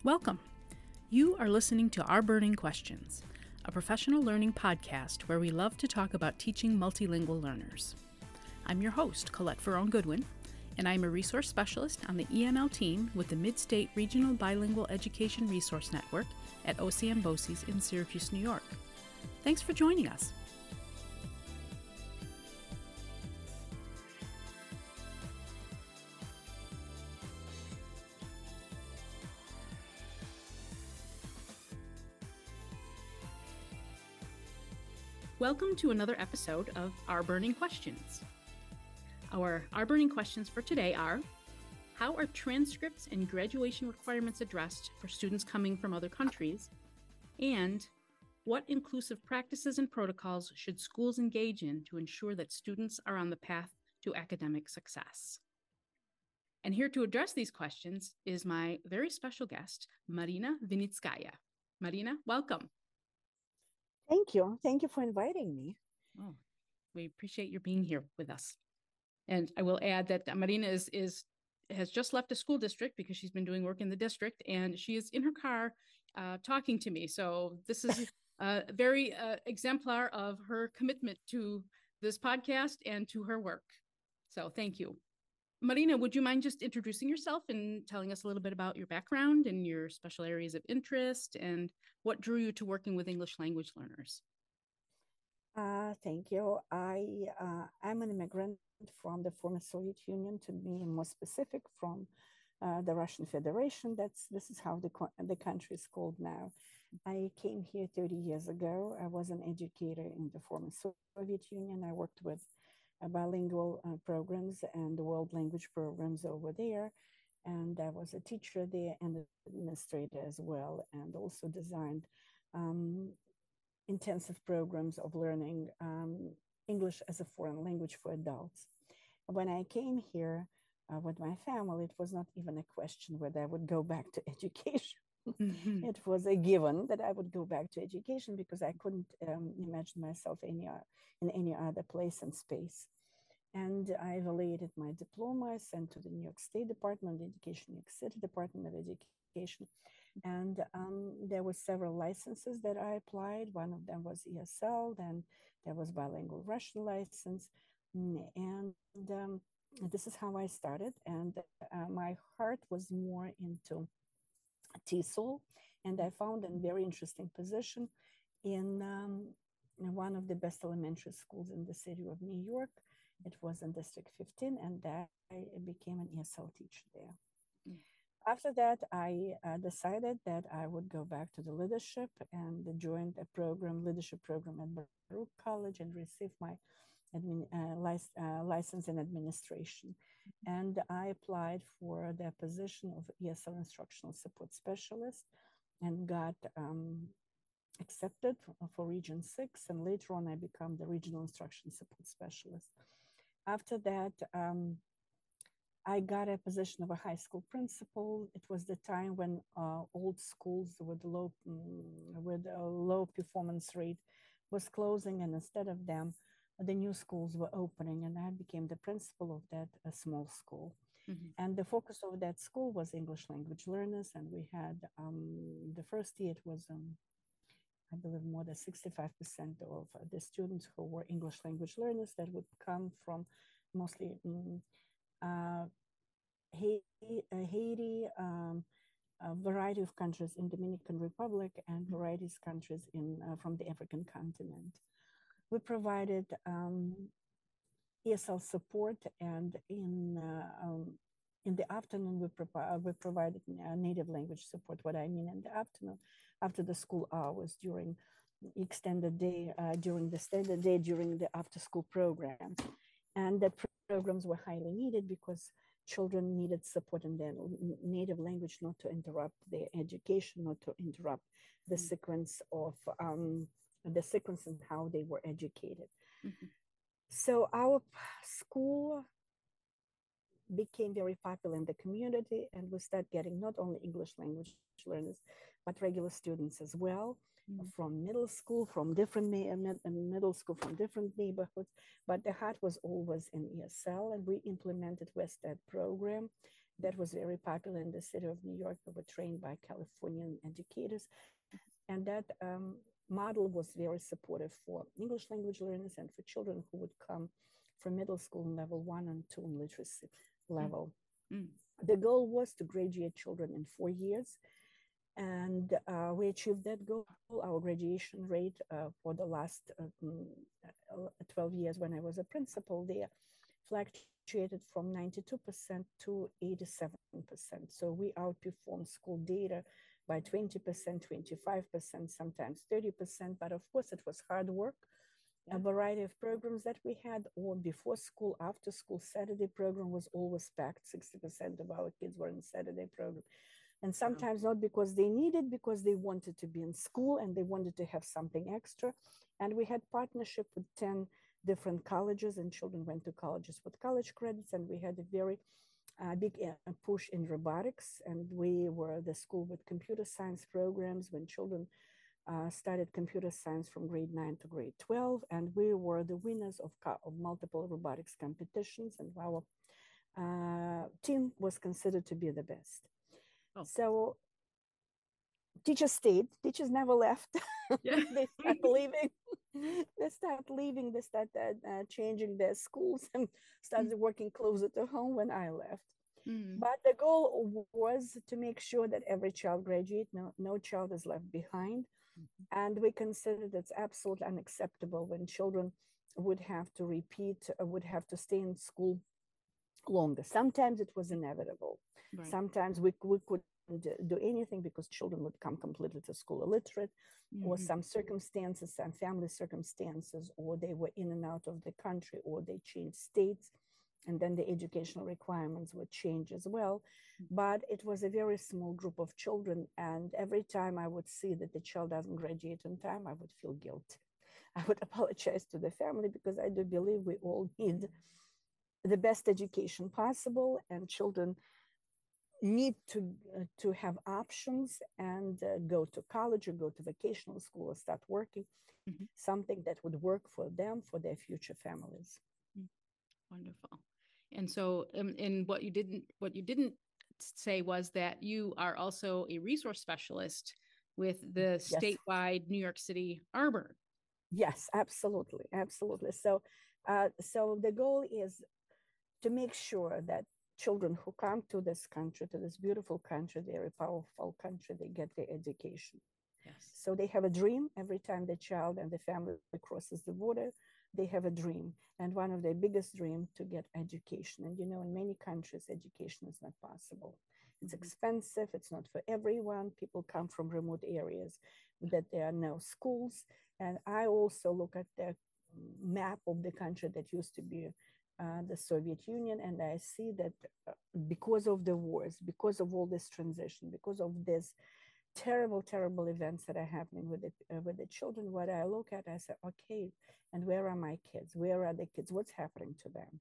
Welcome. You are listening to Our Burning Questions, a professional learning podcast where we love to talk about teaching multilingual learners. I'm your host, Colette Ferrone-Goodwin, and I'm a resource specialist on the EML team with the Mid-State Regional Bilingual Education Resource Network at OCM BOCES in Syracuse, New York. Thanks for joining us. Welcome to another episode of Our Burning Questions. Our Burning Questions for today are: how are transcripts and graduation requirements addressed for students coming from other countries? And what inclusive practices and protocols should schools engage in to ensure that students are on the path to academic success? And here to address these questions is my very special guest, Marina Vinitskaya. Marina, welcome. Thank you. Thank you for inviting me. Oh, we appreciate your being here with us. And I will add that Marina has just left the school district because she's been doing work in the district, and she is in her car talking to me. So this is very exemplar of her commitment to this podcast and to her work. So thank you. Marina, would you mind just introducing yourself and telling us a little bit about your background and your special areas of interest and what drew you to working with English language learners? Thank you. I'm an immigrant from the former Soviet Union, to be more specific, from the Russian Federation. This is how the country is called now. I came here 30 years ago. I was an educator in the former Soviet Union. I worked with bilingual programs and world language programs over there. And I was a teacher there and an administrator as well, and also designed intensive programs of learning English as a foreign language for adults. When I came here with my family, it was not even a question whether I would go back to education. Mm-hmm. It was a given that I would go back to education because I couldn't imagine myself in any other place and space. And I evaluated my diploma. I sent to the New York State Department of Education, New York City Department of Education. And there were several licenses that I applied. One of them was ESL, then there was bilingual Russian license. And this is how I started. And my heart was more into TESOL. And I found a very interesting position in one of the best elementary schools in the city of New York. It was in District 15, and I became an ESL teacher there. Mm. After that, I decided that I would go back to the leadership and joined a leadership program at Baruch College, and received my license in administration. And I applied for the position of ESL instructional support specialist and got accepted for Region 6. And later on, I became the regional instruction support specialist. After that, I got a position of a high school principal. It was the time when old schools with a low performance rate was closing, and instead of them, the new schools were opening, and I became the principal of that small school. Mm-hmm. And the focus of that school was English language learners, and we had the first year it was I believe more than 65% of the students who were English language learners that would come from mostly Haiti, a variety of countries in Dominican Republic, and varieties of countries from the African continent. We provided ESL support, and in the afternoon we provided native language support. What I mean in the afternoon, after the school hours, during extended day, during the standard day, during the after-school programs. And the programs were highly needed because children needed support in their native language, not to interrupt their education, not to interrupt the sequence of the sequence and how they were educated. Mm-hmm. So our school became very popular in the community, and we started getting not only English language learners, but regular students as well. Mm-hmm. From middle school, from different middle school, from different neighborhoods. But the heart was always in ESL, and we implemented WestEd program That was very popular in the city of New York. They were trained by Californian educators. And that model was very supportive for English language learners and for children who would come from middle school level 1 and 2 in literacy level. Mm. The goal was to graduate children in 4 years. And we achieved that goal. Our graduation rate for the last 12 years when I was a principal there fluctuated from 92% to 87%. So we outperformed school data by 20%, 25%, sometimes 30%. But of course, it was hard work. A variety of programs that we had, or before school, after school, Saturday program was always packed. 60% of our kids were in Saturday program. And sometimes not because they needed, because they wanted to be in school and they wanted to have something extra. And we had partnership with 10 different colleges, and children went to colleges with college credits. And we had a very big push in robotics. And we were the school with computer science programs when children studied computer science from grade 9 to grade 12. And we were the winners of multiple robotics competitions. And our team was considered to be the best. Oh. So teachers stayed. Teachers never left. Yeah. They start leaving. They start leaving. They start changing their schools and started working closer to home when I left. But the goal was to make sure that every child graduate. No child is left behind. And we considered it's absolutely unacceptable when children would have to repeat, would have to stay in school longer. Sometimes it was inevitable. Right. Sometimes we couldn't do anything because children would come completely to school illiterate, or some circumstances, some family circumstances, or they were in and out of the country, or they changed states, and then the educational requirements would change as well. But it was a very small group of children, and every time I would see that the child doesn't graduate in time, I would feel guilty. I would apologize to the family, because I do believe we all need the best education possible, and children need to have options and go to college or go to vocational school or start working, something that would work for them, for their future families. Wonderful. And so, and what you didn't say was that you are also a resource specialist with the statewide New York City Arbor. Yes, absolutely, absolutely. So the goal is to make sure that children who come to this country, to this beautiful country, very powerful country, they get their education. Yes. So they have a dream every time the child and the family crosses the border. They have a dream, and one of their biggest dreams to get education. And in many countries, education is not possible. It's expensive. It's not for everyone. People come from remote areas that there are no schools. And I also look at the map of the country that used to be the Soviet Union, and I see that because of the wars, because of all this transition, because of this terrible events that are happening with the children, what I look at, I say, okay, and where are my kids? Where are the kids? What's happening to them?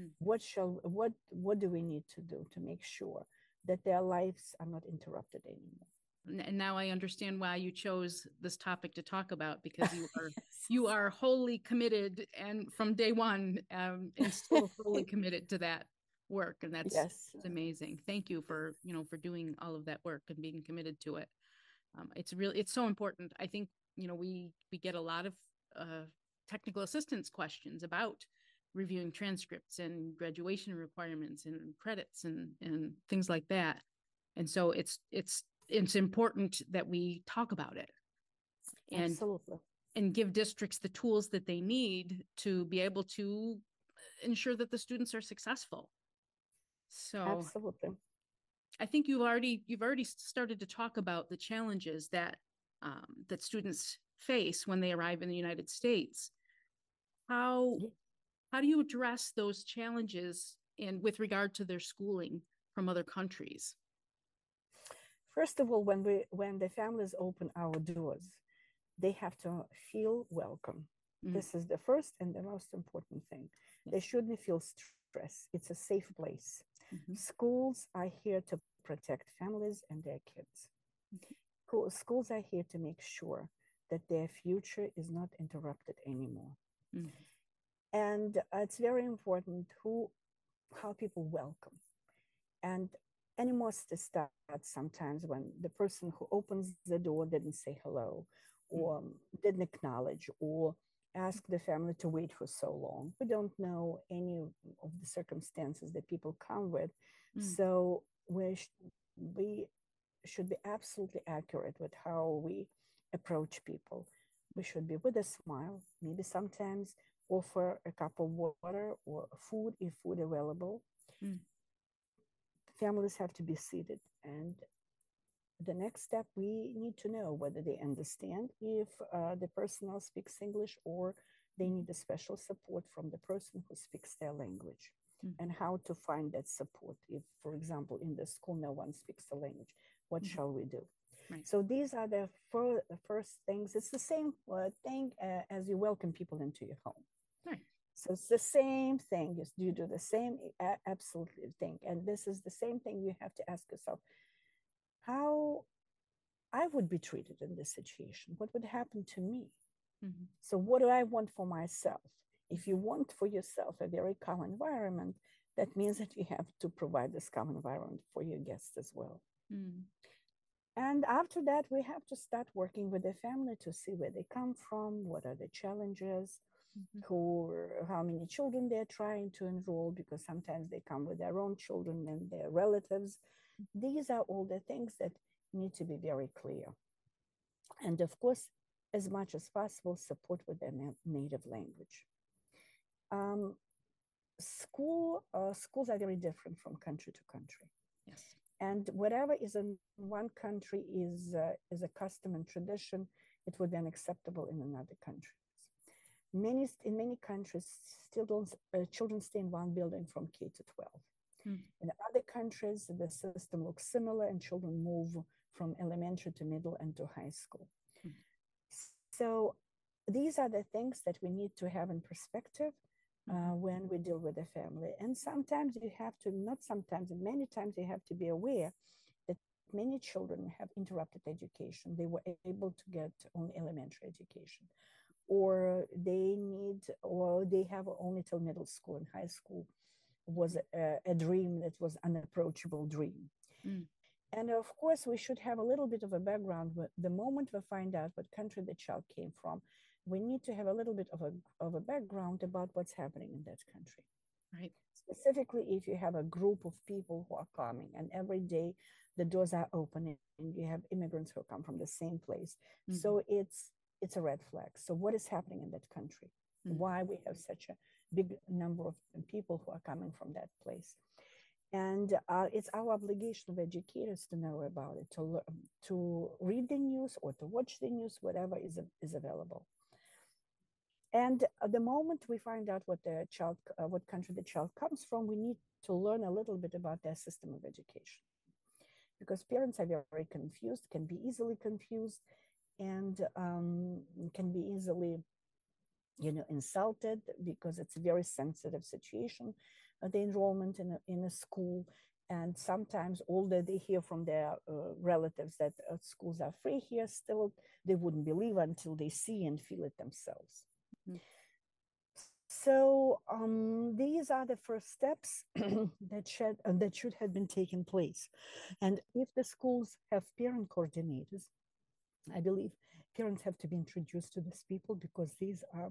What do we need to do to make sure that their lives are not interrupted anymore? And now I understand why you chose this topic to talk about, because you are wholly committed, and from day one, and still wholly committed to that work, and that's amazing. Thank you for doing all of that work and being committed to it. It's so important. I think we get a lot of technical assistance questions about reviewing transcripts and graduation requirements and credits and things like that, and so it's important that we talk about it and give districts the tools that they need to be able to ensure that the students are successful. So absolutely. I think you've already started to talk about the challenges that students face when they arrive in the United States. How do you address those challenges with regard to their schooling from other countries? First of all, when the families open our doors, they have to feel welcome. This is the first and the most important thing. They shouldn't feel stress. It's a safe place. Schools are here to protect families and their kids. Schools are here to make sure that their future is not interrupted anymore. And it's very important how people welcome. And animosity starts sometimes when the person who opens the door didn't say hello, or didn't acknowledge, or ask the family to wait for so long. We don't know any of the circumstances that people come with. So we should be absolutely accurate with how we approach people. We should be with a smile, maybe sometimes offer a cup of water or food if food available. Families have to be seated, and the next step, we need to know whether they understand if the personnel speaks English, or they need a special support from the person who speaks their language, and how to find that support. If, for example, in the school no one speaks the language, what shall we do? Right. So these are the first things. It's the same thing as you welcome people into your home. Right. So it's the same thing. You do the same absolutely thing. And this is the same thing you have to ask yourself. How I would be treated in this situation? What would happen to me? So what do I want for myself? If you want for yourself a very calm environment, that means that you have to provide this calm environment for your guests as well. And after that, we have to start working with the family to see where they come from, what are the challenges, how many children they're trying to enroll, because sometimes they come with their own children and their relatives. These are all the things that need to be very clear. And of course, as much as possible, support with their native language. Schools are very different from country to country. Yes. And whatever is in one country is a custom and tradition, it would be unacceptable in another country. In many countries, still don't children stay in one building from K to 12. In other countries, the system looks similar, and children move from elementary to middle and to high school. So these are the things that we need to have in perspective when we deal with the family. And sometimes you have to, not sometimes, and many times you have to be aware that many children have interrupted education. They were able to get only elementary education, or they have only till middle school, and high school was a dream that was an unapproachable dream. And of course, we should have a little bit of a background. The moment we find out what country the child came from, we need to have a little bit of a background about what's happening in that country. Right. Specifically, if you have a group of people who are coming, and every day the doors are opening, and you have immigrants who come from the same place. So it's a red flag. So what is happening in that country? Why we have such a big number of people who are coming from that place? And it's our obligation of educators to know about it, to read the news or to watch the news, whatever is available. And the moment we find out what country the child comes from, we need to learn a little bit about their system of education, because parents are very confused, can be easily confused, and can be easily, insulted, because it's a very sensitive situation, the enrollment in a school. And sometimes all that they hear from their relatives that schools are free here, still they wouldn't believe until they see and feel it themselves. So these are the first steps that should have been taken place. And if the schools have parent coordinators, I believe parents have to be introduced to these people, because these are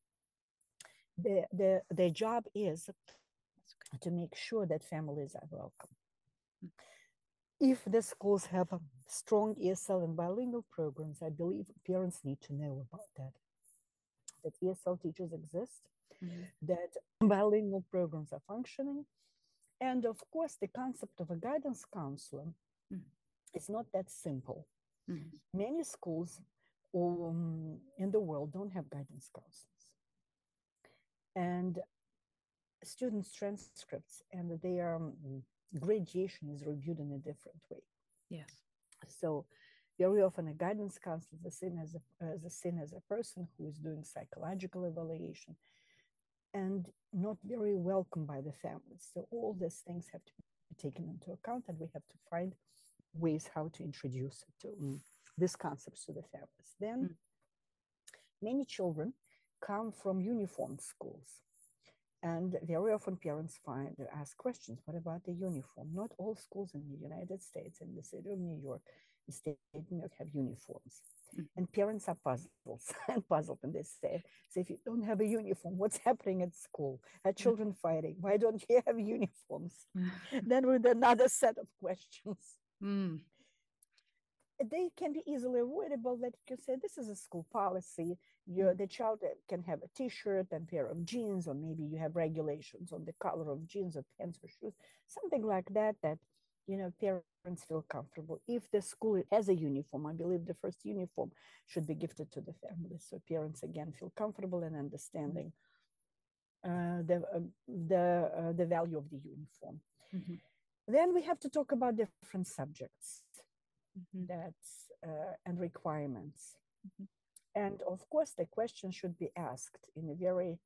their job is to make sure that families are welcome. If the schools have strong ESL and bilingual programs, I believe parents need to know about that ESL teachers exist, that bilingual programs are functioning. And of course, the concept of a guidance counselor is not that simple. Many schools in the world don't have guidance counselors. And students' transcripts and their gradation is reviewed in a different way. Yes. So very often a guidance counselor is seen as a person who is doing psychological evaluation and not very welcome by the families. So all these things have to be taken into account, and we have to find ways how to introduce these concepts to the families. Then many children come from uniformed schools. And very often parents ask questions. What about the uniform? Not all schools in the United States, in the city of New York, the state of New York, have uniforms. And parents are puzzled and puzzled, and they say, so if you don't have a uniform, what's happening at school? Are children fighting? Why don't you have uniforms? Then with another set of questions. They can be easily avoidable. That you can say, this is a school policy. The child can have a t-shirt and pair of jeans, or maybe you have regulations on the color of jeans or pants or shoes, something like that, that, parents feel comfortable. If the school has a uniform, I believe the first uniform should be gifted to the family. So parents, again, feel comfortable in understanding the value of the uniform. Then we have to talk about different subjects and requirements. And of course, the question should be asked in a very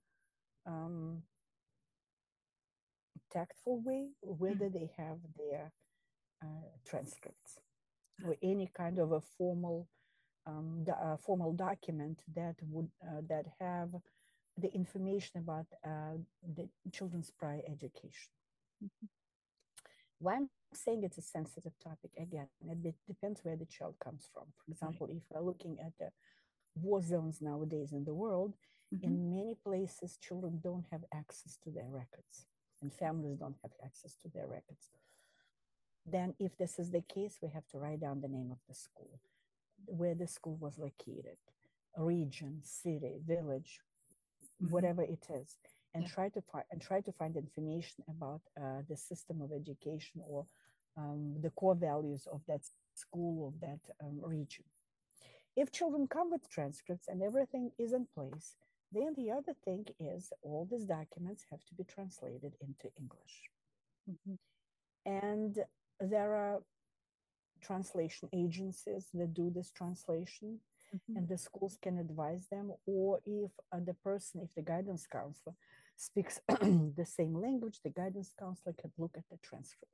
tactful way, whether they have their transcripts or any kind of a formal document that would that have the information about the children's prior education. Why I'm saying it's a sensitive topic, again, it depends where the child comes from. For example, if we're looking at the war zones nowadays in the world, in many places, children don't have access to their records, and families don't have access to their records. Then if this is the case, we have to write down the name of the school, where the school was located, region, city, village, whatever it is, and try to find information about the system of education or the core values of that school, of that region. If children come with transcripts and everything is in place, then the other thing is all these documents have to be translated into English. And there are translation agencies that do this translation, and the schools can advise them, or if the guidance counselor speaks the same language, the guidance counselor can look at the transcript.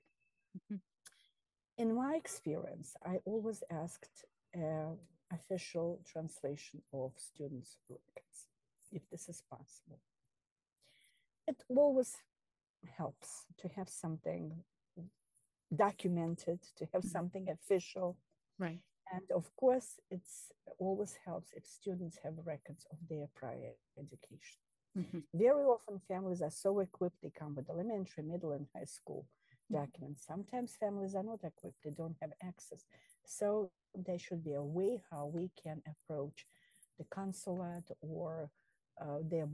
In my experience, I always asked official translation of students' records, if this is possible. It always helps to have something documented, to have something official. Right. And of course, it's always helps if students have records of their prior education. Very often families are so equipped, they come with elementary, middle, and high school documents. Sometimes families are not equipped, they don't have access. So there should be a way how we can approach the consulate or their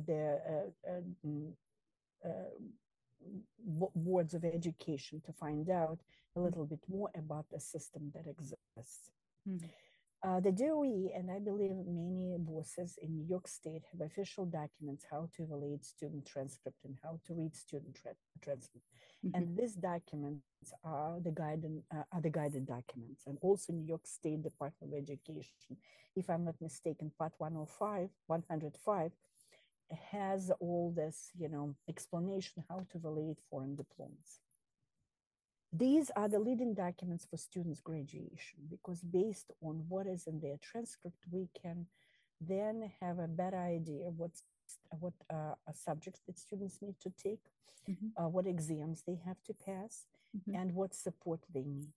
boards of education to find out a little bit more about the system that exists. The DOE, and I believe many bosses in New York State, have official documents how to evaluate student transcript and how to read student transcript. And these documents are the guided documents. And also New York State Department of Education, if I'm not mistaken, Part 105 has all this, explanation how to evaluate foreign diplomas. These are the leading documents for students' graduation, because based on what is in their transcript, we can then have a better idea what subjects that students need to take, what exams they have to pass, and what support they need.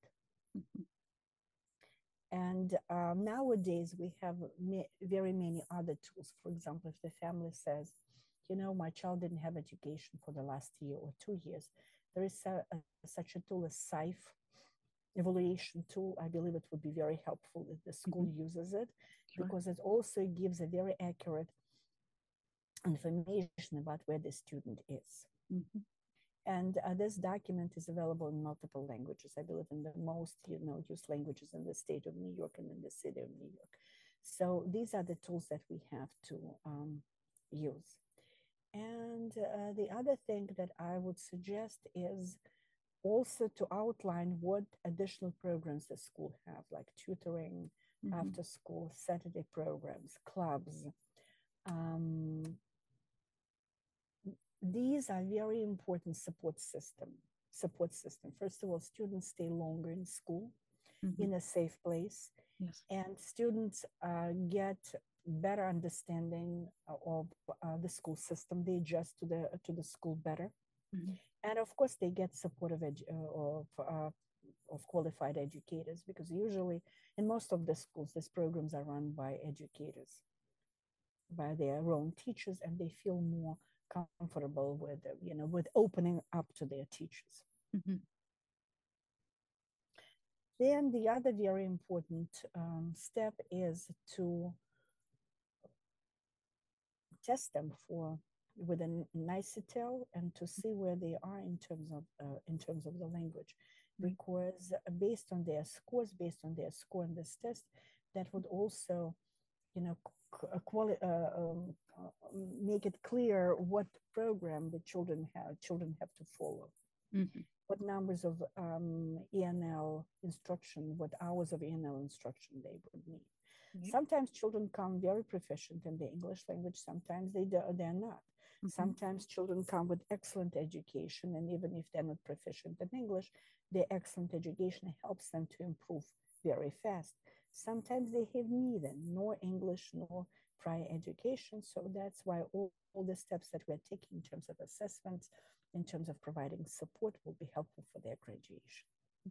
And nowadays, we have very many other tools. For example, if the family says, my child didn't have education for the last year or 2 years, there is such a tool as SIFE evaluation tool. I believe it would be very helpful if the school uses it, because it also gives a very accurate information about where the student is. And this document is available in multiple languages. I believe in the most used languages in the state of New York and in the city of New York. So these are the tools that we have to use. And the other thing that I would suggest is also to outline what additional programs the school have, like tutoring, after school, Saturday programs, clubs. These are very important support system. First of all, students stay longer in school in a safe place. Yes. And students get better understanding of the school system. They adjust to the school better, and of course, they get support of qualified educators, because usually in most of the schools, these programs are run by educators, by their own teachers, and they feel more comfortable with with opening up to their teachers. Then the other very important step is to test them with a NICETEL and to see where they are in terms of the language, because based on their scores, based on their score in this test, that would also, make it clear what program the children have to follow. What numbers of ENL instruction, what hours of ENL instruction they would need. Sometimes children come very proficient in the English language, sometimes they're not. Sometimes children come with excellent education, and even if they're not proficient in English, their excellent education helps them to improve very fast. Sometimes they have neither, nor English nor prior education. So that's why all the steps that we're taking in terms of assessments, in terms of providing support, will be helpful for their graduation.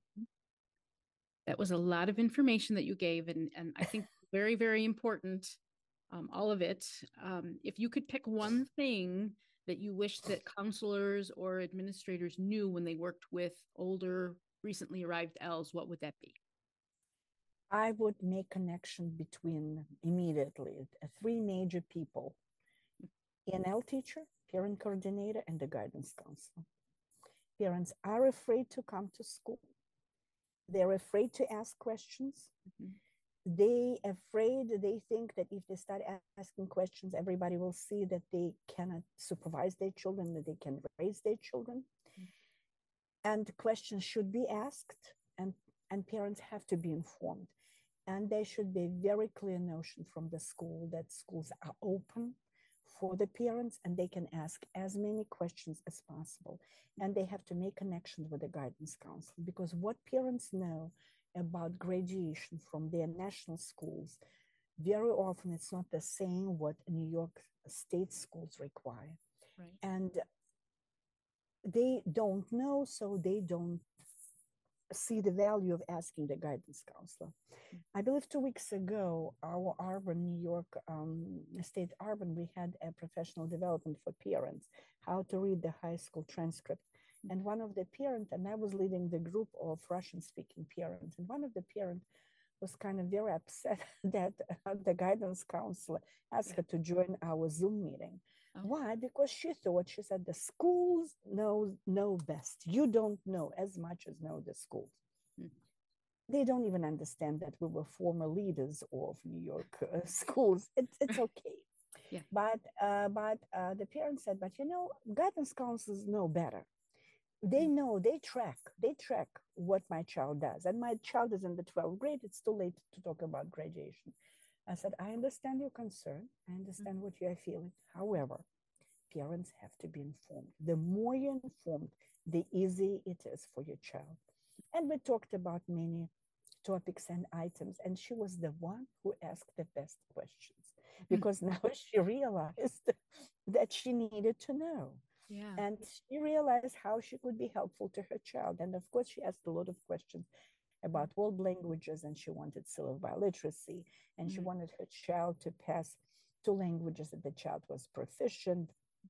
That was a lot of information that you gave, and I think very, very important, all of it. If you could pick one thing that you wish that counselors or administrators knew when they worked with older, recently arrived ELs, what would that be? I would make connection between immediately three major people: ENL teacher, parent coordinator, and the guidance counselor. Parents are afraid to come to school. They're afraid to ask questions. They think that if they start asking questions, everybody will see that they cannot supervise their children, that they can raise their children. And questions should be asked, and parents have to be informed. And there should be a very clear notion from the school that schools are open for the parents and they can ask as many questions as possible. And they have to make connections with the guidance counselor, because what parents know about graduation from their national schools, very often it's not the same what New York state schools require. Right. And they don't know, so they don't see the value of asking the guidance counselor. I believe 2 weeks ago, our Arbonne, New York State Arbonne, we had a professional development for parents, how to read the high school transcript. And one of the parents, and I was leading the group of Russian-speaking parents, and one of the parents was kind of very upset that the guidance counselor asked her to join our Zoom meeting. Why? Because she said, the schools know best. You don't know as much as know the schools. They don't even understand that we were former leaders of New York schools. It's okay. Yeah. But the parents said, but guidance counselors know better. They know, they track what my child does. And my child is in the 12th grade. It's too late to talk about graduation. I said, I understand your concern. I understand what you are feeling. However, parents have to be informed. The more you're informed, the easier it is for your child. And we talked about many topics and items. And she was the one who asked the best questions, because now she realized that she needed to know. Yeah. And she realized how she could be helpful to her child. And of course, she asked a lot of questions about world languages, and she wanted syllable literacy, and she wanted her child to pass 2 languages that the child was proficient.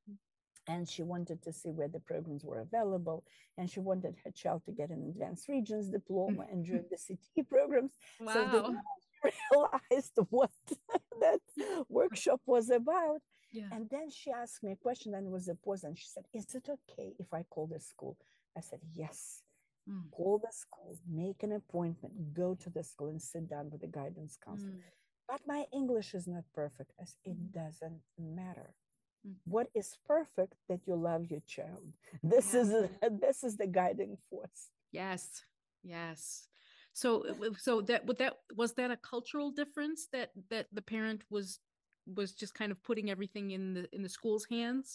And she wanted to see where the programs were available. And she wanted her child to get an advanced regions diploma and join the CT programs. Wow. So the more she realized what that workshop was about. Yeah. And then she asked me a question, and it was a pause, and she said, is it okay if I call the school? I said, yes. Call the school, make an appointment, go to the school and sit down with the guidance counselor. But my English is not perfect. I said, it doesn't matter. What is perfect? That you love your child. This is the guiding force. Yes. So that was that a cultural difference that the parent was just kind of putting everything in the school's hands?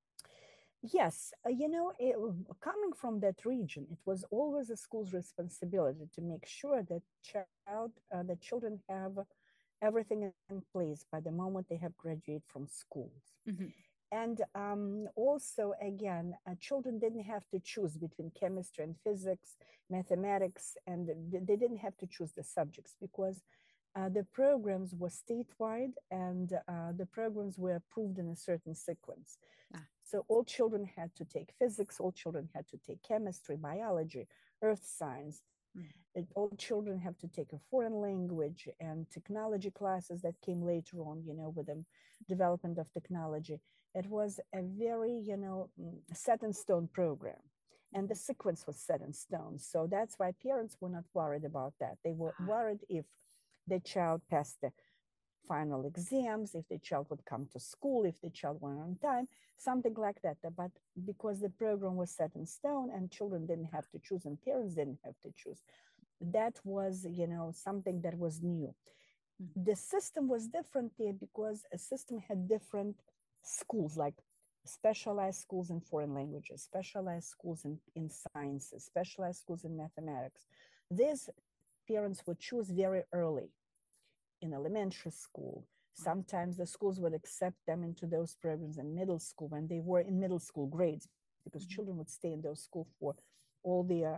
Yes, coming from that region, it was always a school's responsibility to make sure that the children have everything in place by the moment they have graduated from schools. Mm-hmm. And also, again, children didn't have to choose between chemistry and physics, mathematics, and they didn't have to choose the subjects because the programs were statewide and the programs were approved in a certain sequence. Ah. So all children had to take physics, all children had to take chemistry, biology, earth science. All children have to take a foreign language and technology classes that came later on, with the development of technology. It was a very, set in stone program. And the sequence was set in stone. So that's why parents were not worried about that. They were worried if the child passed the final exams, if the child would come to school, if the child went on time, something like that. But because the program was set in stone and children didn't have to choose and parents didn't have to choose, that was, something that was new. The system was different there because a system had different schools, like specialized schools in foreign languages, specialized schools in sciences, specialized schools in mathematics. These parents would choose very early in elementary school. Sometimes the schools would accept them into those programs in middle school when they were in middle school grades, because children would stay in those schools for all their,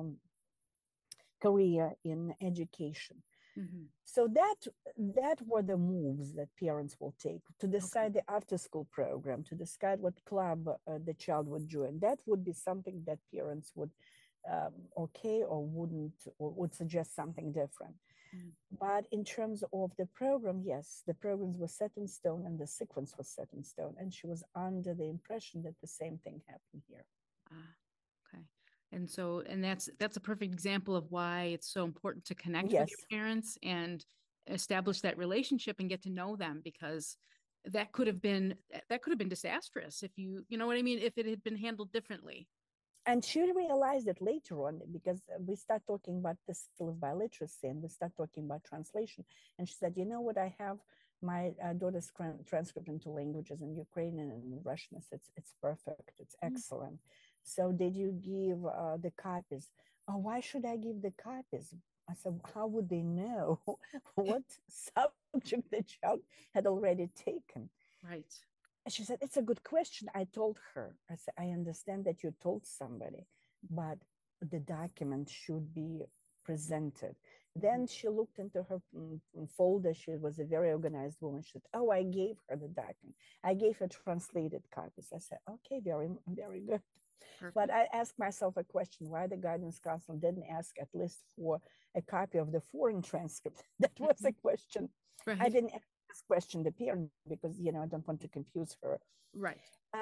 career in education. Mm-hmm. So that were the moves that parents will take to decide the after school program, to decide what club the child would join. That would be something that parents would okay or wouldn't, or would suggest something different. But in terms of the program, yes, the programs were set in stone and the sequence was set in stone. And she was under the impression that the same thing happened here. Okay. And so, and that's a perfect example of why it's so important to connect with Yes. your parents and establish that relationship and get to know them, because that could have been disastrous if you know what I mean, if it had been handled differently. And she realized it later on because we start talking about the skill of biliteracy and we start talking about translation. And she said, you know what, I have my daughter's transcript into languages in Ukrainian and Russian. It's perfect. It's excellent. So did you give the copies? Oh, why should I give the copies? I said, how would they know what subject the child had already taken? Right. And she said, it's a good question. I told her, I said, I understand that you told somebody, but the document should be presented. Then she looked into her folder. She was a very organized woman. She said, oh, I gave her the document. I gave her translated copies. I said, okay, very, very good. Perfect. But I asked myself a question, why the guidance counselor didn't ask at least for a copy of the foreign transcript? That was a question. Right. I didn't ask this question the parent because, I don't want to confuse her. Right.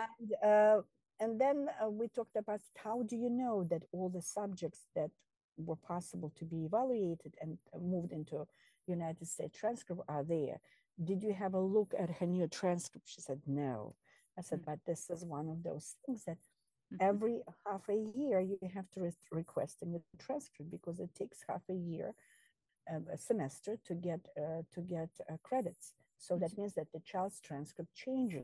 And then we talked about how do you know that all the subjects that were possible to be evaluated and moved into United States transcript are there? Did you have a look at her new transcript? She said, no. I said, but this is one of those things that every half a year you have to request a new transcript because it takes half a year, a semester to get credits. So that means that the child's transcript changes.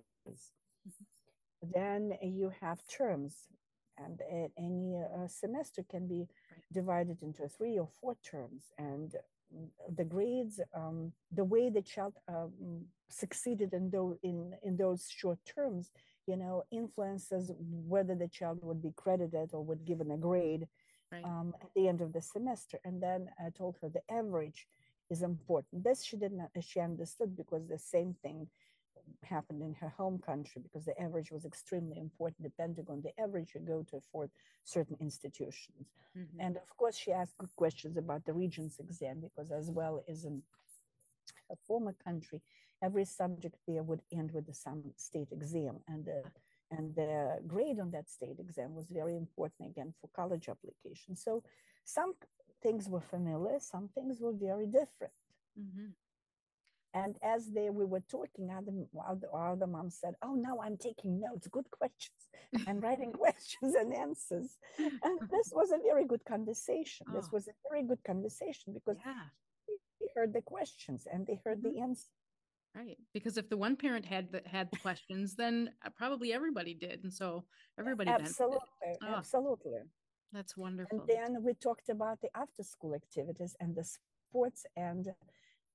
Then you have terms, and any semester can be divided into 3 or 4 terms. And the grades, the way the child succeeded in those short terms, influences whether the child would be credited or would given a grade at the end of the semester. And then I told her the average is important. This she understood because the same thing happened in her home country, because the average was extremely important. Depending on the average you go to afford certain institutions. And of course she asked good questions about the Regents exam, because as well as in a former country, every subject there would end with some state exam, and the grade on that state exam was very important again for college application. So some things were familiar, some things were very different. And as we were talking, other mom said, oh, now I'm taking notes, good questions. I'm writing questions and answers. And this was a very good conversation. This was a very good conversation because they heard the questions and they heard the answer. Right. Because if the one parent had the questions, then probably everybody did. And so everybody absolutely, absolutely. That's wonderful. And then we talked about the after school activities and the sports and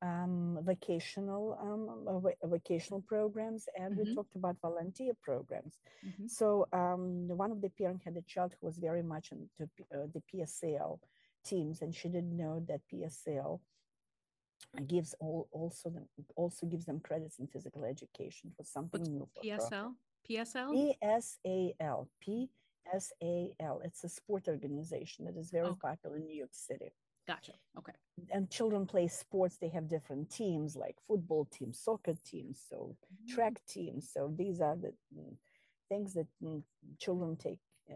vocational programs, and we talked about volunteer programs. So one of the parents had a child who was very much into the PSL teams, and she didn't know that PSL gives also gives them credits in physical education. It was something new for PSL? PSL? PSAL. PSAL. It's a sport organization that is very popular in New York City. Gotcha. Okay. And children play sports. They have different teams like football teams, soccer teams, so track teams. So these are the things that children take.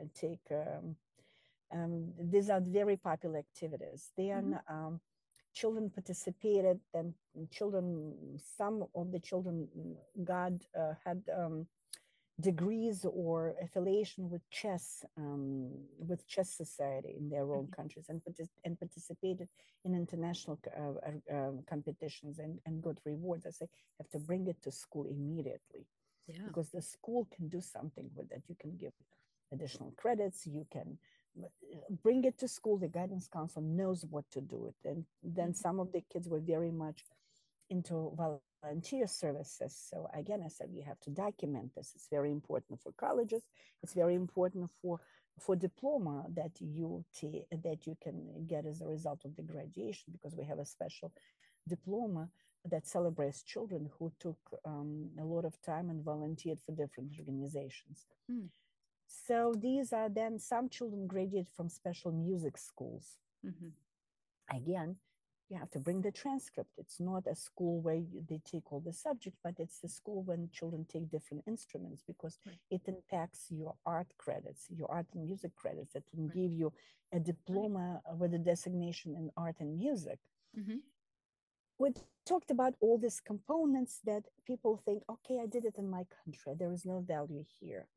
These are very popular activities. Then children participated, and some of the children had degrees or affiliation with chess society in their own countries, and participated in international competitions and got rewards. I say, you have to bring it to school immediately, because the school can do something with it. You can give additional credits. You can bring it to school. The guidance counselor knows what to do with it. And then some of the kids were very much into volunteer services. So again, I said, you have to document this. It's very important for colleges. It's very important for diploma that you can get as a result of the graduation, because we have a special diploma that celebrates children who took a lot of time and volunteered for different organizations. So these are then some children graduate from special music schools. Again, you have to bring the transcript. It's not a school where they take all the subjects, but it's a school when children take different instruments, because it impacts your art credits, your art and music credits that can give you a diploma with a designation in art and music. We talked about all these components that people think, okay, I did it in my country. There is no value here.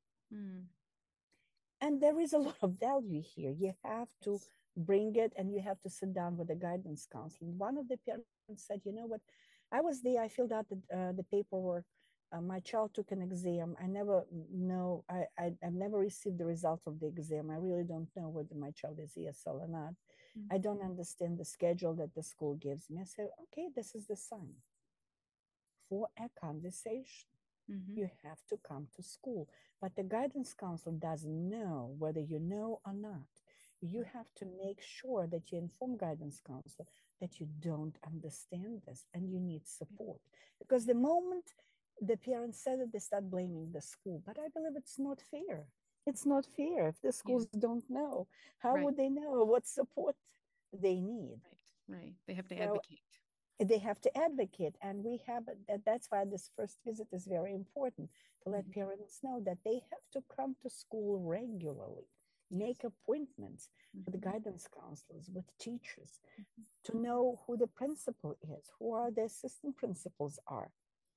And there is a lot of value here. You have to bring it, and you have to sit down with the guidance counselor. One of the parents said, you know what, I was there, I filled out the paperwork. My child took an exam. I never know, I've never received the results of the exam. I really don't know whether my child is ESL or not. I don't understand the schedule that the school gives me. I said, okay, this is the sign for a conversation. You have to come to school. But the guidance counselor doesn't know whether you know or not. You have to make sure that you inform guidance counselor that you don't understand this and you need support. Because the moment the parents said it, they start blaming the school. But I believe it's not fair. It's not fair. If the schools don't know, how would they know what support they need? Right. They have to advocate. They have to advocate, and we have that's why this first visit is very important, to let parents know that they have to come to school regularly, make appointments with the guidance counselors, with teachers, to know who the principal is, who are the assistant principals are.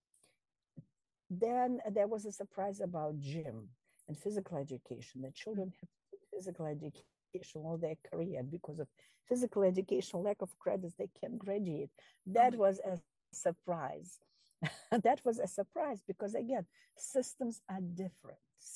Then there was a surprise about gym and physical education. The children have physical education all their career because of physical education, lack of credits, they can't graduate. That was a surprise. That was a surprise, because again, systems are different.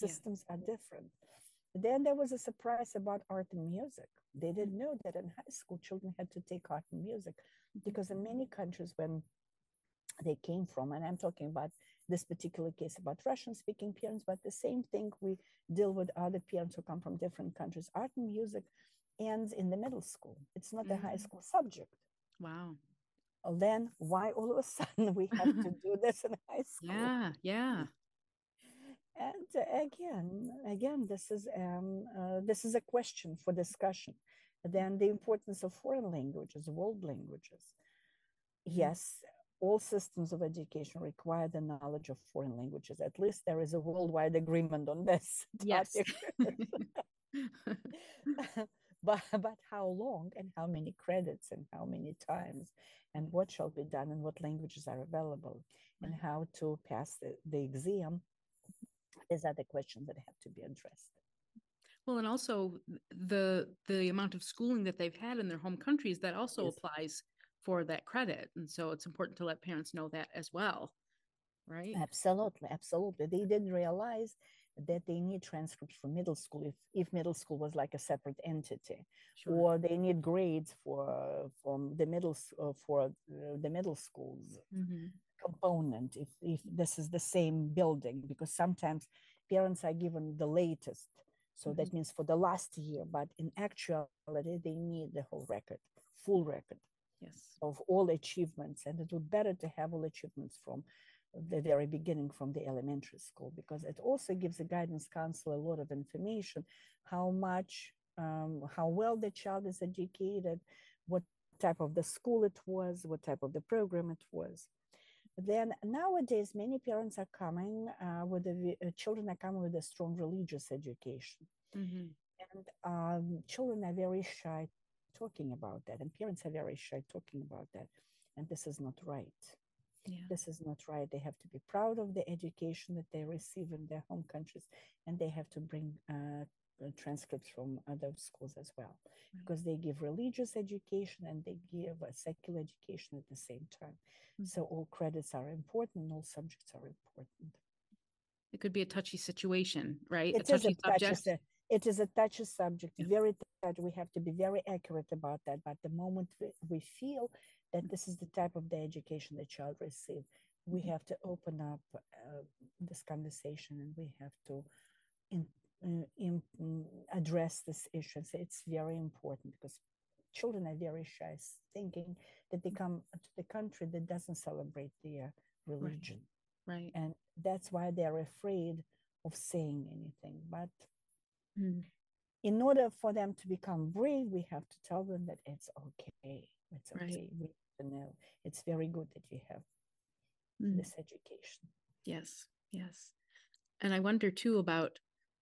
Then there was a surprise about art and music. They didn't know that in high school, children had to take art and music, because in many countries when they came from, and I'm talking about this particular case about Russian-speaking parents, but the same thing we deal with other parents who come from different countries. Art and music ends in the middle school. It's not a high school subject. Wow. Well, then why all of a sudden we have to do this in high school? Yeah. And again, this is a question for discussion. Then the importance of foreign languages, world languages. Yes, all systems of education require the knowledge of foreign languages. At least there is a worldwide agreement on this topic. But how long and how many credits and how many times and what shall be done and what languages are available and how to pass the exam, these are the questions that have to be addressed. Well, and also the amount of schooling that they've had in their home countries, that also applies for that credit. And so it's important to let parents know that as well, right? Absolutely. They didn't realize that they need transcripts for middle school if middle school was like a separate entity, Sure. or they need grades for from the the middle schools Mm-hmm. component if this is the same building, because sometimes parents are given the latest, so Mm-hmm. that means for the last year, but in actuality they need the whole record, full record Yes. of all achievements, and it would better to have all achievements from the very beginning, from the elementary school, because it also gives the guidance counselor a lot of information, how much how well the child is educated, what type of the school it was, what type of the program it was. Then nowadays many parents are coming with the children are coming with a strong religious education, Mm-hmm. and children are very shy talking about that, and parents are very shy talking about that, and this is not right. Yeah. This is not right. They have to be proud of the education that they receive in their home countries, and they have to bring transcripts from other schools as well, Right. because they give religious education and they give a secular education at the same time. Mm-hmm. So all credits are important and all subjects are important. It could be a touchy situation, right? A It is a touchy touchy subject. it is a touchy subject, Yeah. very touchy. We have to be very accurate about that. But the moment we feel that this is the type of the education the child receives, we Mm-hmm. have to open up this conversation, and we have to in, address this issue and say it's very important, because children are very shy, thinking that they come to the country that doesn't celebrate their Right. religion, Right. and that's why they're afraid of saying anything. But Mm-hmm. in order for them to become brave, we have to tell them that it's okay. It's Right. okay. We know it's very good that you have Mm-hmm. this education. Yes. Yes. And I wonder too about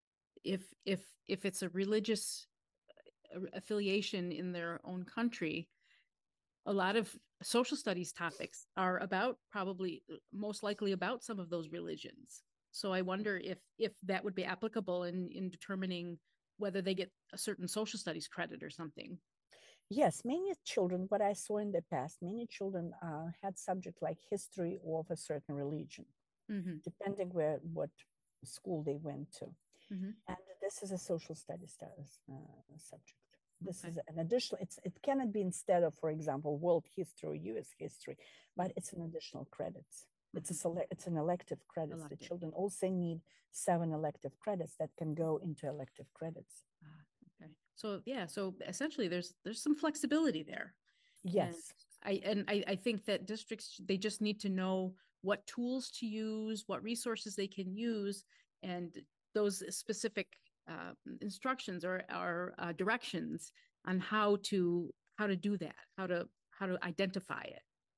if it's a religious affiliation in their own country, a lot of social studies topics are about, probably most likely about some of those religions. So I wonder if that would be applicable in determining whether they get a certain social studies credit or something. Yes, many children, what I saw in the past, many children had subject like history of a certain religion, Mm-hmm. depending what school they went to. Mm-hmm. And this is a social studies subject. This Okay. is an additional, it cannot be instead of, for example, world history or US history, but it's an additional credits. It's an elective credits. Elective. The children also need 7 elective credits that can go into elective credits. Okay. So yeah, so essentially there's some flexibility there. Yes. And I think that districts, they just need to know what tools to use, what resources they can use, and those specific instructions or directions on how to do that, how to identify it.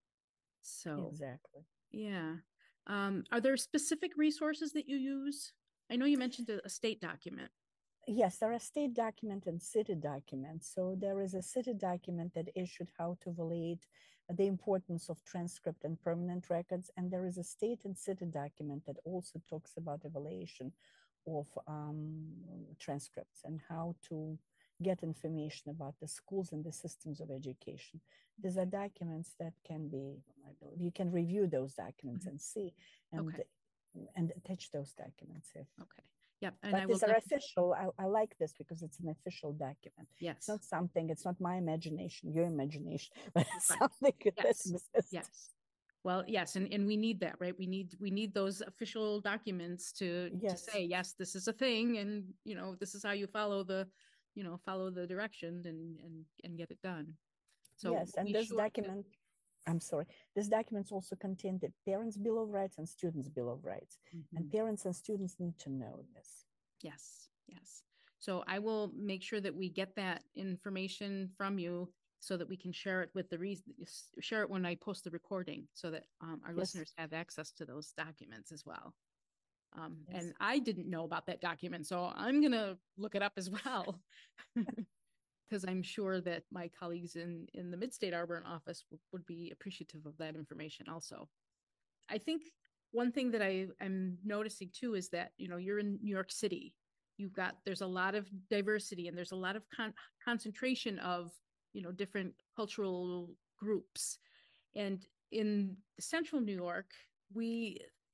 So Exactly. yeah. Are there specific resources that you use? I know you mentioned a state document. Yes, there are state document and city documents. So there is a city document that issued how to evaluate the importance of transcript and permanent records. And there is a state and city document that also talks about evaluation of transcripts and how to get information about the schools and the systems of education. These are documents that can be, I believe, you can review those documents and see Okay. and attach those documents if. Okay. Yep. And But I will these are official. I like this because it's an official document. Yes. It's not something, it's not my imagination, your imagination, but it's Right. something that Yes. exists. Yes. Well, yes, and we need that, right? We need those official documents to Yes. say, yes, this is a thing, and this is how you follow the direction and get it done. So Yes, and this document, I'm sorry, this documents also contain the Parents' Bill of Rights and Students' Bill of Rights. And parents and students need to know this. Yes, yes. So I will make sure that we get that information from you so that we can share it with share it when I post the recording, so that our listeners have access to those documents as well. And I didn't know about that document, so I'm gonna look it up as well. Because I'm sure that my colleagues in the Mid-State Arbor office would be appreciative of that information also. I think one thing that I'm noticing too is that, you're in New York City. There's a lot of diversity, and there's a lot of concentration of, different cultural groups. And in central New York,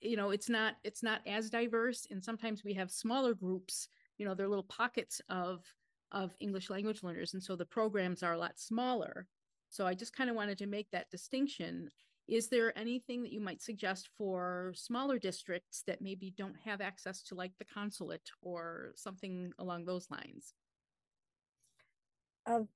it's not as diverse. And sometimes we have smaller groups, they're little pockets of English language learners. And so the programs are a lot smaller. So I just kind of wanted to make that distinction. Is there anything that you might suggest for smaller districts that maybe don't have access to like the consulate or something along those lines? Uh,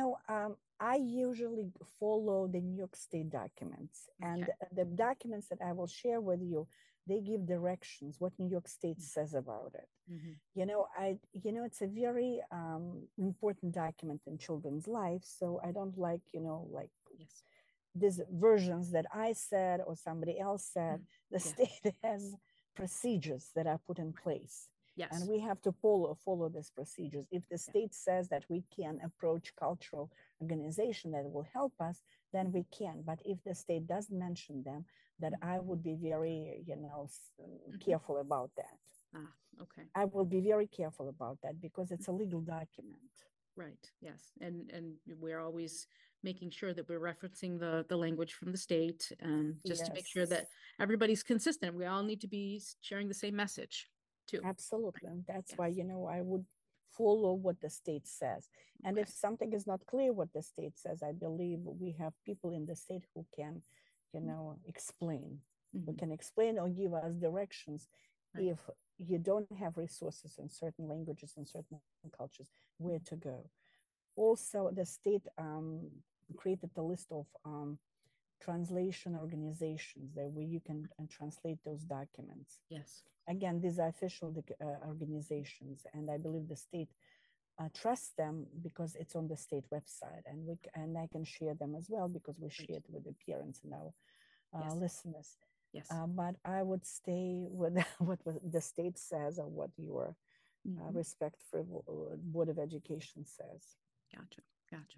I usually follow the New York State documents, and Okay. the documents that I will share with you, they give directions what New York State says about it. Mm-hmm. It's a very important document in children's lives. So I don't like, like Yes. these versions that I said or somebody else said. The Yeah. state has procedures that are put in place. And Yes. we have to follow these procedures. If the Yeah. state says that we can approach cultural organization that will help us, then we can. But if the state doesn't mention them, that I would be very, careful about that. Ah, okay. I will be very careful about that because it's a legal document. Right. Yes. And we're always making sure that we're referencing the language from the state, just to make sure Yes. that everybody's consistent. We all need to be sharing the same message too. Absolutely. And that's Yes. why, I would follow what the state says. And if Okay. something is not clear what the state says, I believe we have people in the state who can, explain. Who Mhm. can explain or give us directions Right. if you don't have resources in certain languages and certain cultures, where to go. Also, the state created a list of translation organizations that where you can translate those documents. Yes. Again, these are official organizations, and I believe the state trusts them because it's on the state website, and I can share them as well because we Right. share it with the parents and our Yes. listeners. Yes. But I would stay with what the state says or what your Mhm. respect for Board of Education says. Gotcha. Gotcha.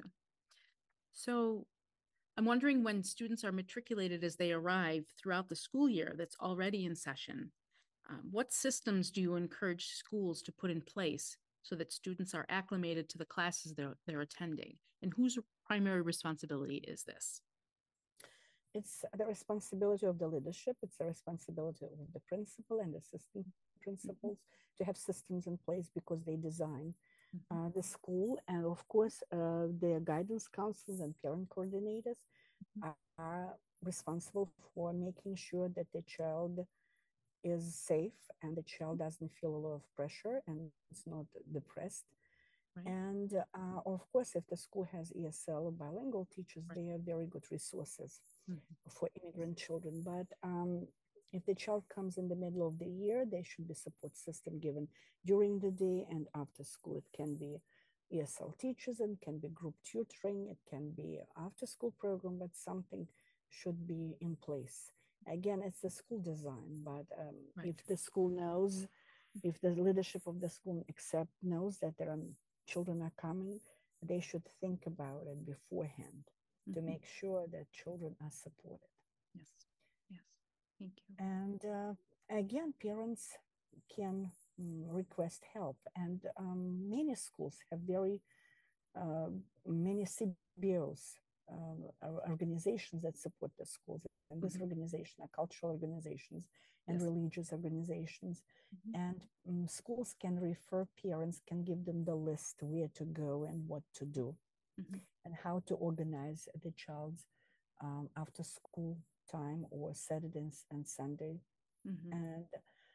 So I'm wondering, when students are matriculated as they arrive throughout the school year that's already in session, what systems do you encourage schools to put in place so that students are acclimated to the classes they're attending? And whose primary responsibility is this? It's the responsibility of the leadership. It's the responsibility of the principal and assistant Mhm. principals to have systems in place because they design Mhm. the school. And of course, their guidance counselors and parent coordinators are responsible for making sure that the child is safe and the child doesn't feel a lot of pressure and is not depressed. Right. And of course, if the school has ESL or bilingual teachers, Right. they are very good resources Mhm. for immigrant children. But if the child comes in the middle of the year, there should be support system given during the day and after school. It can be ESL teachers and can be group tutoring. It can be after school program, but something should be in place. Again, it's the school design, but Right. if the school knows, if the leadership of the school knows that there are children are coming, they should think about it beforehand to Mhm. make sure that children are supported. Yes. Yes. Thank you. And again, parents can request help. And many schools have very uh, many CBOs, organizations that support the schools. And this Mhm. organization are cultural organizations and Yes. religious organizations. Mhm. And schools can refer parents, can give them the list where to go and what to do Mhm. and how to organize the child's after school time or Saturdays and Sunday. Mhm. And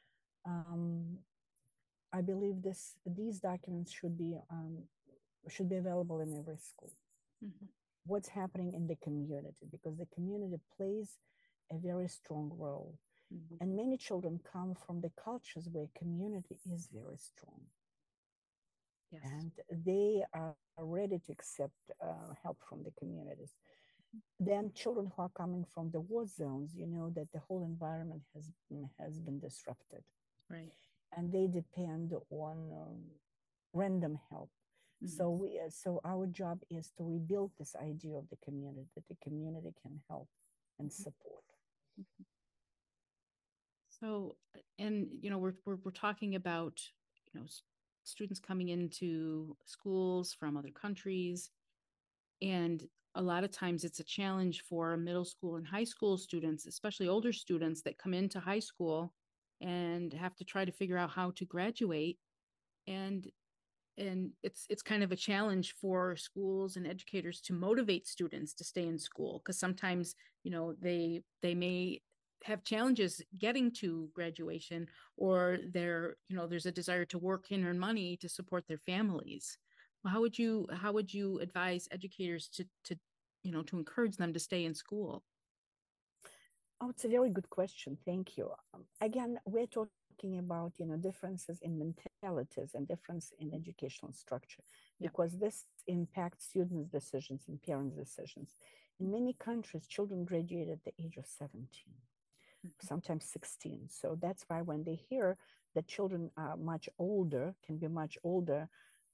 um, I believe these documents should be available in every school. Mhm. What's happening in the community, because the community plays a very strong role. Mhm. And many children come from the cultures where community is very strong. Yes. And they are ready to accept help from the communities. Then children who are coming from the war zones, that the whole environment has been disrupted, Right. and they depend on random help. Mhm. So our job is to rebuild this idea of the community, that the community can help and Mhm. support. So, and we're talking about you know s- students coming into schools from other countries, and a lot of times it's a challenge for middle school and high school students, especially older students that come into high school and have to try to figure out how to graduate. And it's kind of a challenge for schools and educators to motivate students to stay in school, because sometimes, they may have challenges getting to graduation, or there's a desire to work and earn money to support their families. Well, how would you advise educators to encourage them to stay in school? Oh, it's a very good question. Thank you. Again, we're talking about, differences in mentalities and difference in educational structure, Yeah. because this impacts students' decisions and parents' decisions. In many countries, children graduate at the age of 17, sometimes 16. So that's why when they hear that children are much older, can be much older,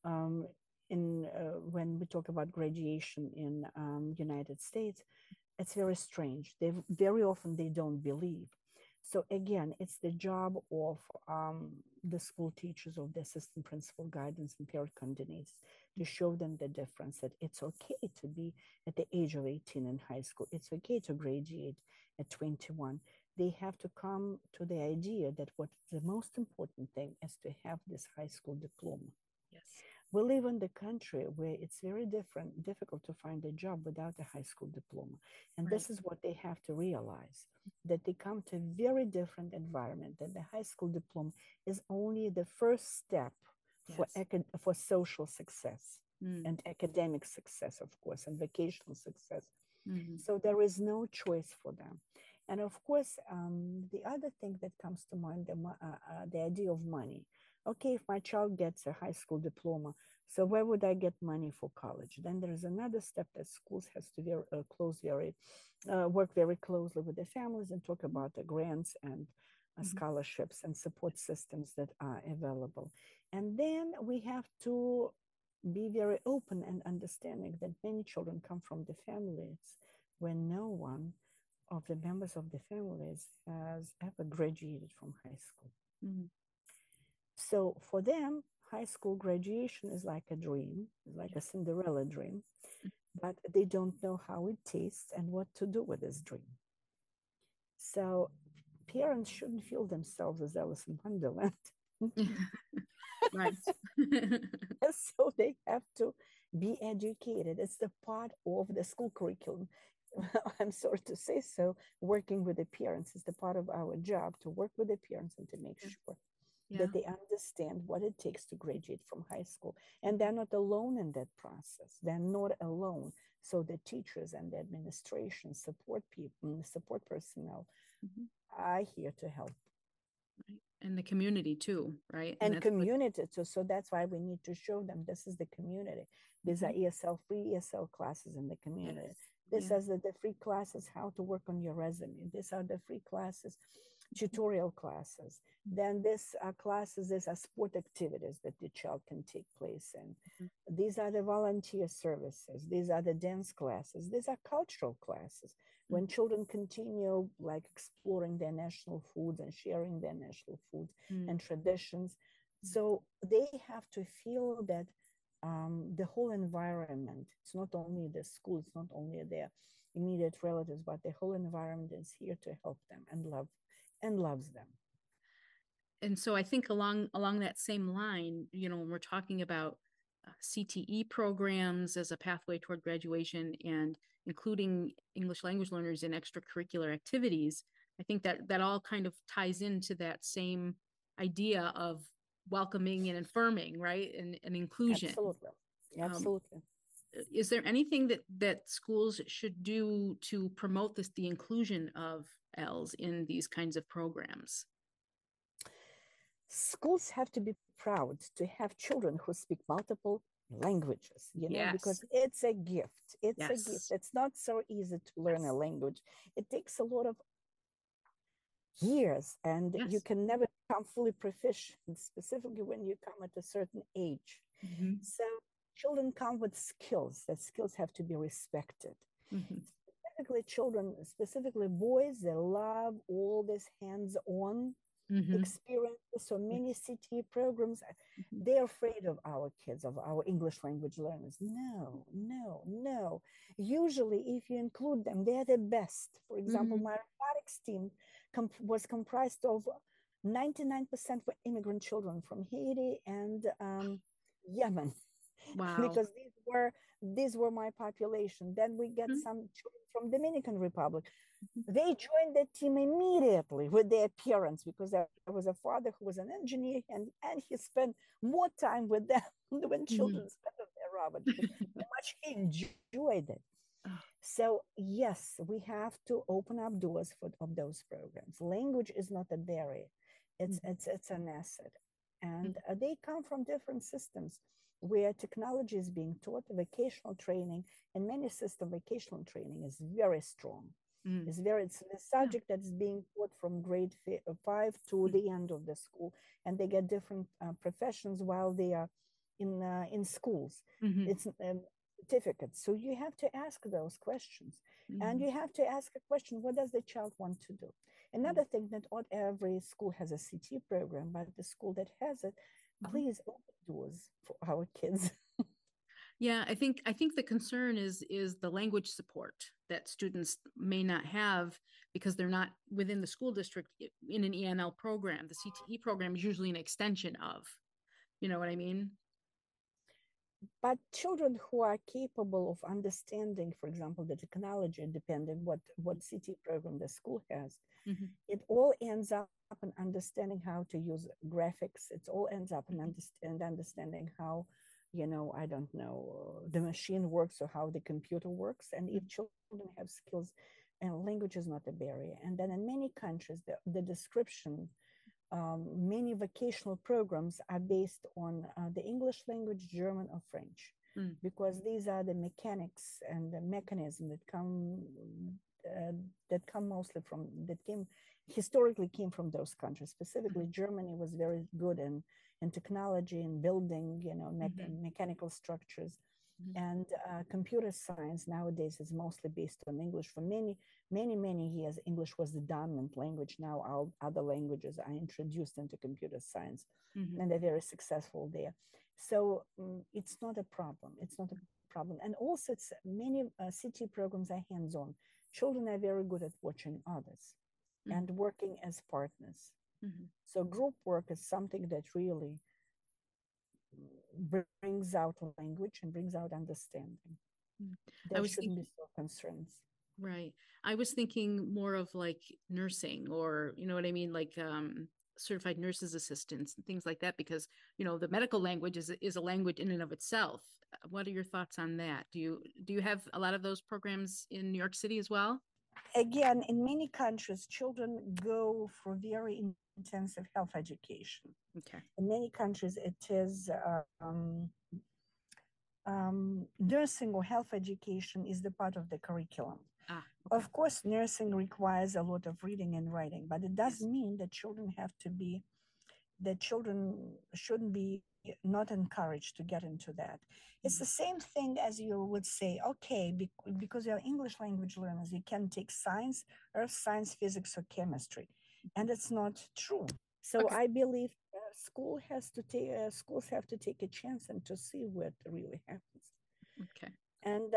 when we talk about graduation in United States, it's very strange. Very often they don't believe. So again, it's the job of the school teachers, of the assistant principal, guidance, and parent coordinators to show them the difference, that it's okay to be at the age of 18 in high school. It's okay to graduate at 21. They have to come to the idea that what the most important thing is to have this high school diploma. Yes. We live in the country where it's very difficult to find a job without a high school diploma. And Right. this is what they have to realize, that they come to a very different environment, that the high school diploma is only the first step for, Yes. for social success Mm. and academic success, of course, and vocational success. Mhm. So there is no choice for them. And of course, the other thing that comes to mind, the idea of money. Okay, if my child gets a high school diploma, so where would I get money for college? Then there is another step that schools has to work very closely with the families and talk about the grants and scholarships and support systems that are available. And then we have to be very open and understanding that many children come from the families when no one of the members of the families has ever graduated from high school. Mhm. So for them, high school graduation is like a dream, like a Cinderella dream, but they don't know how it tastes and what to do with this dream. So parents shouldn't feel themselves as Alice in Wonderland. Right. So they have to be educated. It's the part of the school curriculum. I'm sorry to say so. Working with the parents is the part of our job, to work with the parents and to make sure Yeah. that they understand what it takes to graduate from high school. And they're not alone in that process. They're not alone. So the teachers and the administration, support people, support personnel are here to help. Right. And the community too, right? And that's community too. So that's why we need to show them this is the community. These are free ESL classes in the community. This is the free classes, how to work on your resume. These are the free classes, tutorial classes. Then this classes, these are sport activities that the child can take place in. These are the volunteer services. These are the dance classes. These are cultural classes. When children continue like exploring their national foods and sharing their national foods and traditions. So they have to feel that the whole environment, it's not only the school, it's not only their immediate relatives, but the whole environment is here to help them and loves them. And so I think along that same line, when we're talking about CTE programs as a pathway toward graduation and including English language learners in extracurricular activities, I think that all kind of ties into that same idea of welcoming and affirming, right? And inclusion. Absolutely. Absolutely. Is there anything that schools should do to promote the inclusion of ELLs in these kinds of programs? Schools have to be proud to have children who speak multiple languages, because it's a gift. It's a gift. It's not so easy to learn a language. It takes a lot of years, and you can never become fully proficient, specifically when you come at a certain age. So children come with skills. That skills have to be respected. Specifically children, specifically boys, they love all this hands-on experiences, so many CTE programs. They're afraid of our kids, of our English language learners. No, no, no. Usually, if you include them, they're the best. For example, my robotics team was comprised of 99% were immigrant children from Haiti and Yemen. Wow. Because these were my population. Then we get some children from Dominican Republic. They joined the team immediately with their parents, because there was a father who was an engineer, and he spent more time with them when children spent on their robot, because how much he enjoyed it. So yes, we have to open up doors of those programs. Language is not a barrier; it's an asset, and they come from different systems where technology is being taught. Vocational training, in many systems, vocational training is very strong. It's a subject that's being taught from grade 5 to the end of the school, and they get different professions while they are in schools. It's certificates. So you have to ask those questions, and you have to ask a question: what does the child want to do? Another thing, that not every school has a CTE program, but the school that has it, please open doors for our kids. Yeah, I think the concern is the language support that students may not have because they're not within the school district in an ENL program. The CTE program is usually an extension of, you know what I mean? But children who are capable of understanding, for example, the technology, depending what CTE program the school has, it all ends up in understanding how to use graphics. It all ends up in understanding how, I don't know, the machine works or how the computer works. And if children have skills, and language is not a barrier. And then in many countries, the description, many vocational programs are based on the English language, German, or French, because these are the mechanics and the mechanism that come mostly from, historically came from those countries. Specifically, Germany was very good in technology and building, mechanical structures. And computer science nowadays is mostly based on English. For many years, English was the dominant language. Now all other languages are introduced into computer science, and they're very successful there. So it's not a problem. It's not a problem. And also, it's many CTE programs are hands-on. Children are very good at watching others and working as partners. So group work is something that really brings out language and brings out understanding. There shouldn't be so concerns. Right. I was thinking more of like nursing, or, you know what I mean? Like certified nurses assistants and things like that, because, the medical language is a language in and of itself. What are your thoughts on that? Do you have a lot of those programs in New York City as well? Again, in many countries, children go for very intensive health education. Okay. In many countries, it is nursing or health education is the part of the curriculum. Okay. Of course, nursing requires a lot of reading and writing, but it doesn't mean that children shouldn't be not encouraged to get into that. It's the same thing as you would say, okay, because you're English language learners, you can take science, earth science, physics, or chemistry. And it's not true. So I believe schools have to take a chance and to see what really happens. Okay. And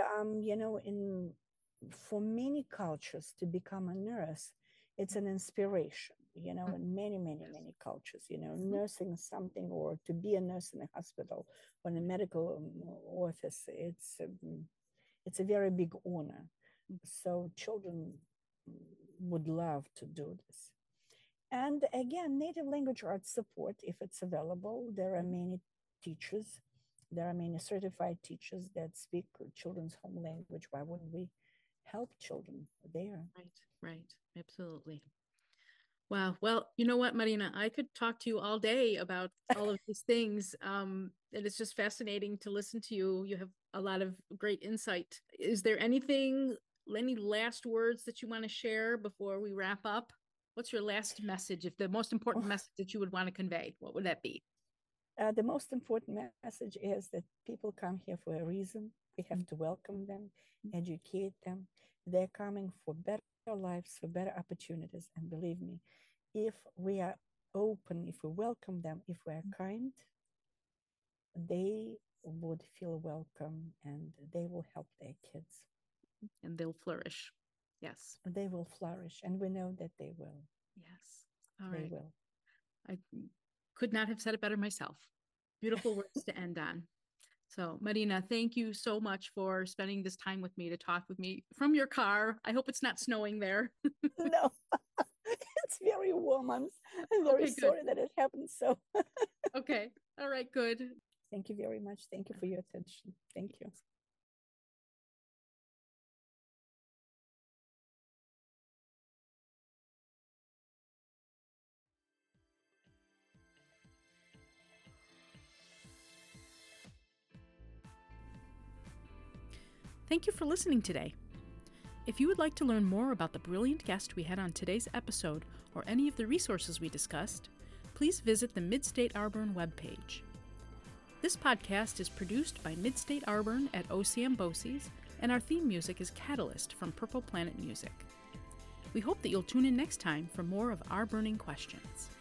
for many cultures, to become a nurse, it's an inspiration. In many cultures, nursing is something, or to be a nurse in a hospital or in a medical office, it's a very big honor. So children would love to do this. And again, native language arts support, if it's available. There are many teachers. There are many certified teachers that speak children's home language. Why wouldn't we help children there? Right. Absolutely. Wow. Well, you know what, Marina, I could talk to you all day about all of these things. And it's just fascinating to listen to you. You have a lot of great insight. Is there any last words that you want to share before we wrap up? What's your last message? If the most important message that you would want to convey, what would that be? The most important message is that people come here for a reason. We have to welcome them, educate them. They're coming for better lives, for better opportunities. And believe me, if we are open, if we welcome them, if we are kind, they would feel welcome and they will help their kids. And they'll flourish. Yes. They will flourish, and we know that they will. Yes. All They right. will. I could not have said it better myself. Beautiful words to end on. So, Marina, thank you so much for spending this time with me to talk with me from your car. I hope it's not snowing there. No, it's very warm. I'm very Okay, good. sorry that it happened. So, Okay. All right, good. thank you very much. Thank you for your attention. Thank you. Thank you for listening today. If you would like to learn more about the brilliant guest we had on today's episode or any of the resources we discussed, please visit the Midstate Arborn webpage. This podcast is produced by Midstate Arborn at OCM BOCES, and our theme music is Catalyst from Purple Planet Music. We hope that you'll tune in next time for more of Our Burning Questions.